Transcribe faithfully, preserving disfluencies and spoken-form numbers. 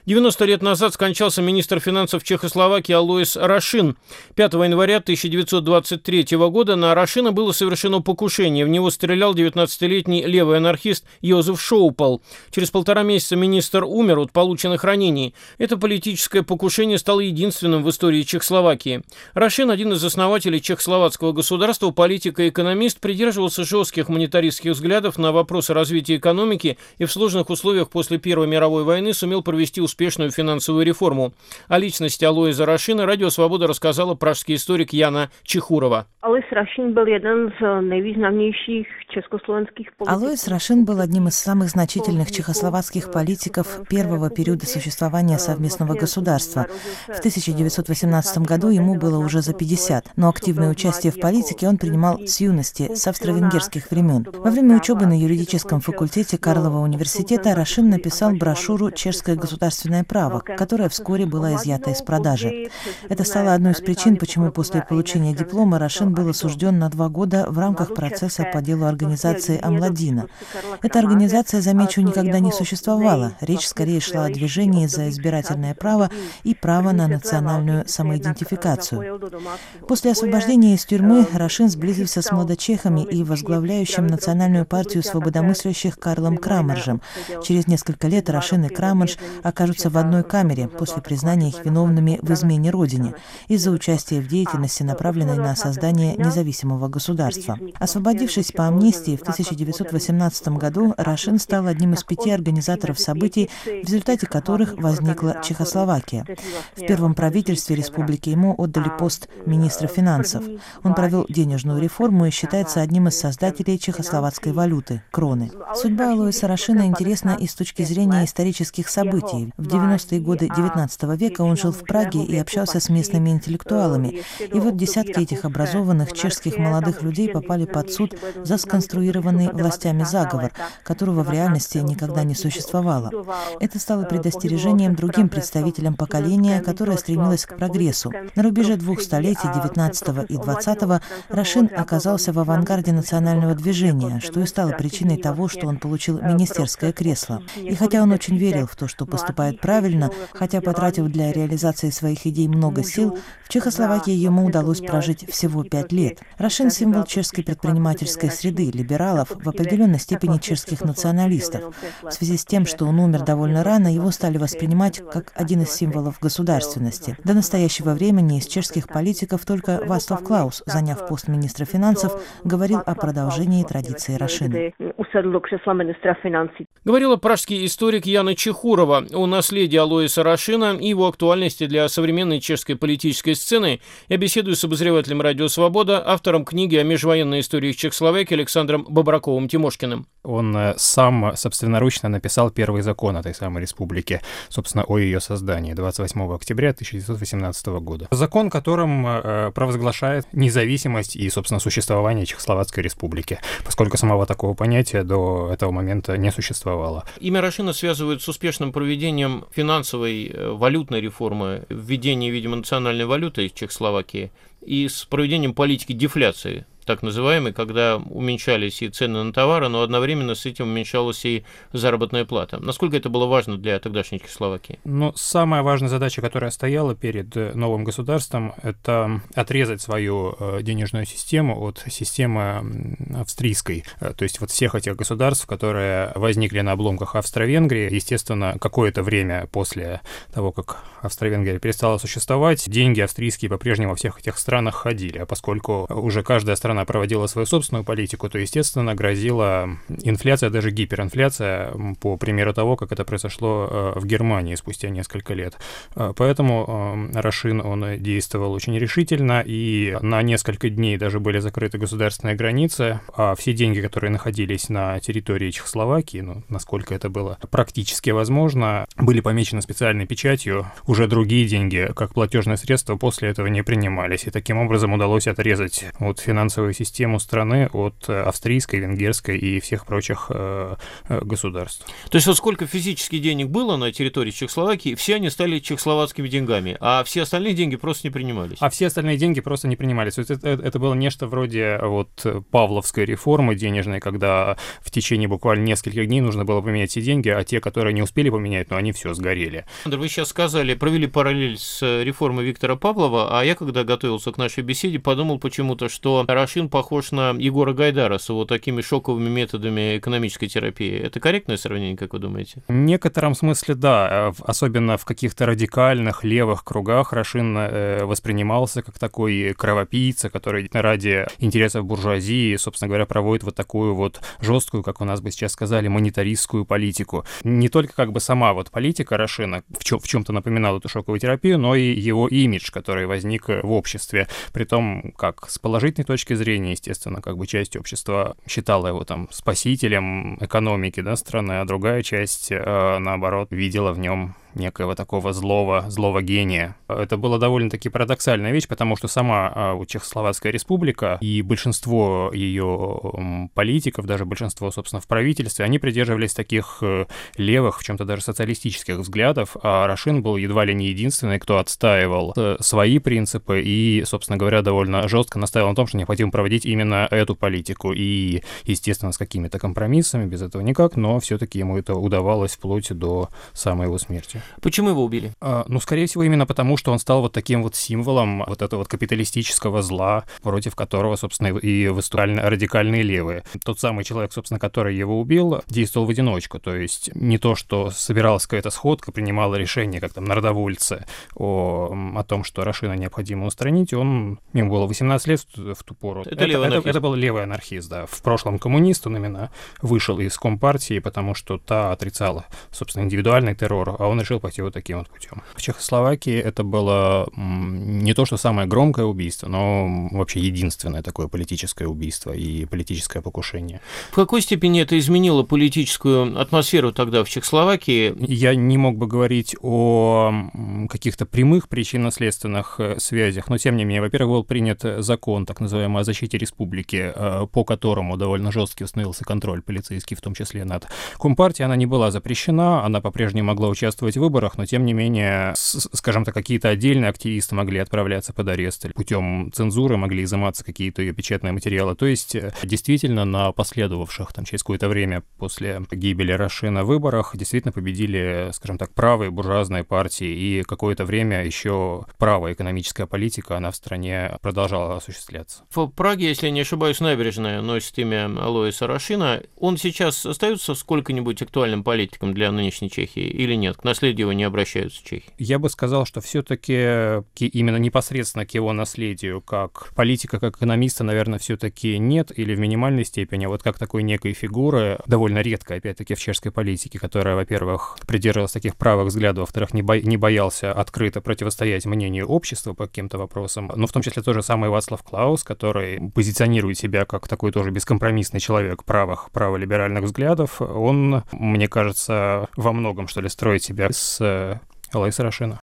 девяносто лет назад скончался министр финансов Чехословакии Алоис Рашин. пятого января тысяча девятьсот двадцать третьего года на Рашина было совершено покушение. В него стрелял девятнадцатилетний левый анархист Йозеф Шоупал. Через полтора месяца министр умер от полученных ранений. Это политическое покушение стало единственным в истории Чехословакии. Рашин, один из основателей чехословацкого государства, политик и экономист, придерживался жестких монетаристских взглядов на вопросы развития экономики и в сложных условиях после Первой мировой войны сумел провести успешную успешную финансовую реформу. О личности Алоиза Рашина Радио Свобода рассказала пражский историк Яна Чехурова. Алоис Рашин был один из наиважнейших чехословацких политиков. Алоис Рашин был одним из самых значительных чехословацких политиков первого периода существования совместного государства. В тысяча девятьсот восемнадцатом году ему было уже за пятьдесят, но активное участие в политике он принимал с юности, с австро-венгерских времен. Во время учебы на юридическом факультете Карлова университета Рашин написал брошюру «Чешское государственное право», которая вскоре была изъята из продажи. Это стало одной из причин, почему после получения диплома Рашин был осужден на два года в рамках процесса по делу организации Амладина. Эта организация, замечу, никогда не существовала. Речь скорее шла о движении за избирательное право и право на национальную самоидентификацию. После освобождения из тюрьмы Рашин сблизился с младочехами и возглавляющим национальную партию свободомыслящих Карлом Крамаржем. Через несколько лет Рашин и Крамарж окажутся в одной камере после признания их виновными в измене Родине из-за участия в деятельности, направленной на создание независимого государства. Освободившись по амнистии в тысяча девятьсот восемнадцатом году, Рашин стал одним из пяти организаторов событий, в результате которых возникла Чехословакия. В первом правительстве республики ему отдали пост министра финансов. Он провел денежную реформу и считается одним из создателей чехословацкой валюты – кроны. Судьба Алоиса Рашина интересна и с точки зрения исторических событий. В девяностые годы девятнадцатого века он жил в Праге и общался с местными интеллектуалами. И вот десятки этих образованных чешских молодых людей попали под суд за сконструированный властями заговор, которого в реальности никогда не существовало. Это стало предостережением другим представителям поколения, которое стремилось к прогрессу. На рубеже двух столетий, девятнадцатого и двадцатого, Рашин оказался в авангарде национального движения, что и стало причиной того, что он получил министерское кресло. И хотя он очень верил в то, что поступает правильно, хотя потратил для реализации своих идей много сил, в Чехословакии ему удалось прожить всего пять лет. Рашин – символ чешской предпринимательской среды, либералов, в определенной степени чешских националистов. В связи с тем, что он умер довольно рано, его стали воспринимать как один из символов государственности. До настоящего времени из чешских политиков только Václav Klaus, заняв пост министра финансов, говорил о продолжении традиции Рашина. Говорила пражский историк Яна Чехурова о наследии Алоиса Рашина и его актуальности для современной чешской политической сцены. Я беседую с обозревателем «Радио Свобода», автором книги о межвоенной истории Чехословакии Александром Бобраковым-Тимошкиным. Он сам собственноручно написал первый закон этой самой республики, собственно, о ее создании, двадцать восьмого октября тысяча девятьсот восемнадцатого года. Закон, которым провозглашает независимость и, собственно, существование Чехословацкой республики, поскольку самого такого понятия до этого момента не существовало. Имя Рашина связывают с успешным проведением финансовой валютной реформы, введения, видимо, национальной валюты в Чехословакии и с проведением политики дефляции, так называемой, когда уменьшались и цены на товары, но одновременно с этим уменьшалась и заработная плата. Насколько это было важно для тогдашней Чехословакии? Ну, самая важная задача, которая стояла перед новым государством, это отрезать свою денежную систему от системы австрийской. То есть вот всех этих государств, которые возникли на обломках Австро-Венгрии, естественно, какое-то время после того, как Австро-Венгрия перестала существовать, деньги австрийские по-прежнему во всех этих странах ходили, а поскольку уже каждая страна проводила свою собственную политику, то, естественно, грозила инфляция, даже гиперинфляция, по примеру того, как это произошло в Германии спустя несколько лет. Поэтому Рашин, он действовал очень решительно, и на несколько дней даже были закрыты государственные границы, а все деньги, которые находились на территории Чехословакии, ну, насколько это было практически возможно, были помечены специальной печатью. Уже другие деньги, как платежные средства, после этого не принимались, и таким образом удалось отрезать от финансовой финансовую систему страны от австрийской, венгерской и всех прочих э, государств. То есть вот сколько физически денег было на территории Чехословакии, все они стали чехословацкими деньгами, а все остальные деньги просто не принимались? А все остальные деньги просто не принимались. То есть это, это было нечто вроде вот павловской реформы денежной, когда в течение буквально нескольких дней нужно было поменять все деньги, а те, которые не успели поменять, ну, они все сгорели. Андрей, вы сейчас сказали, провели параллель с реформой Виктора Павлова, а я, когда готовился к нашей беседе, подумал почему-то, что Рашин похож на Егора Гайдара с его такими шоковыми методами экономической терапии. Это корректное сравнение, как вы думаете? В некотором смысле, да. Особенно в каких-то радикальных левых кругах Рашин воспринимался как такой кровопийца, который ради интересов буржуазии, собственно говоря, проводит вот такую вот жесткую, как у нас бы сейчас сказали, монетаристскую политику. Не только как бы сама вот политика Рашина в, чё- в чем-то напоминала эту шоковую терапию, но и его имидж, который возник в обществе. Притом, как с положительной точки зрения, естественно, как бы часть общества считала его там спасителем экономики, да, страны, а другая часть, э, наоборот, видела в нем некого такого злого, злого гения. Это была довольно-таки парадоксальная вещь, потому что сама Чехословацкая республика и большинство ее политиков, даже большинство, собственно, в правительстве, они придерживались таких левых, в чем-то даже социалистических взглядов, а Рашин был едва ли не единственный, кто отстаивал свои принципы и, собственно говоря, довольно жестко настаивал на том, что необходимо проводить именно эту политику. И, естественно, с какими-то компромиссами, без этого никак, но все-таки ему это удавалось вплоть до самой его смерти. Почему его убили? А, ну, скорее всего, именно потому, что он стал вот таким вот символом вот этого вот капиталистического зла, против которого, собственно, и выступали радикальные левые. Тот самый человек, собственно, который его убил, действовал в одиночку, то есть не то, что собиралась какая-то сходка, принимала решение, как там народовольцы, о, о том, что Рашина необходимо устранить, он, ему было восемнадцать лет в ту пору. Это, это, левый это, это был левый анархист, да. В прошлом коммунист, он именно вышел из Компартии, потому что та отрицала, собственно, индивидуальный террор, а он решил пойти вот таким вот путем. В Чехословакии это было не то, что самое громкое убийство, но вообще единственное такое политическое убийство и политическое покушение. В какой степени это изменило политическую атмосферу тогда в Чехословакии? Я не мог бы говорить о каких-то прямых причинно-следственных связях, но тем не менее, во-первых, был принят закон, так называемый, о защите республики, по которому довольно жесткий установился контроль полицейский, в том числе над Компартией. Она не была запрещена, она по-прежнему могла участвовать в выборах, но тем не менее, с, скажем так, какие-то отдельные активисты могли отправляться под арест, путем цензуры могли изыматься какие-то ее печатные материалы. То есть, действительно, на последовавших там через какое-то время после гибели Рашина выборах действительно победили, скажем так, правые буржуазные партии, и какое-то время еще правая экономическая политика, она в стране продолжала осуществляться. В Праге, если я не ошибаюсь, набережная носит имя Алоиса Рашина. Он сейчас остается сколько-нибудь актуальным политиком для нынешней Чехии или нет? К наследию его не обращаются чехи? Я бы сказал, что все-таки именно непосредственно к его наследию, как политика, как экономиста, наверное, все-таки нет, или в минимальной степени, вот как такой некой фигуры, довольно редкой, опять-таки, в чешской политике, которая, во-первых, придерживалась таких правых взглядов, во-вторых, не, бо- не боялся открыто противостоять мнению общества по каким-то вопросам, но в том числе тоже самый Вацлав Клаус, который позиционирует себя как такой тоже бескомпромиссный человек правых, праволиберальных взглядов, он, мне кажется, во многом, что ли, строит себя с Алоиса Рашина.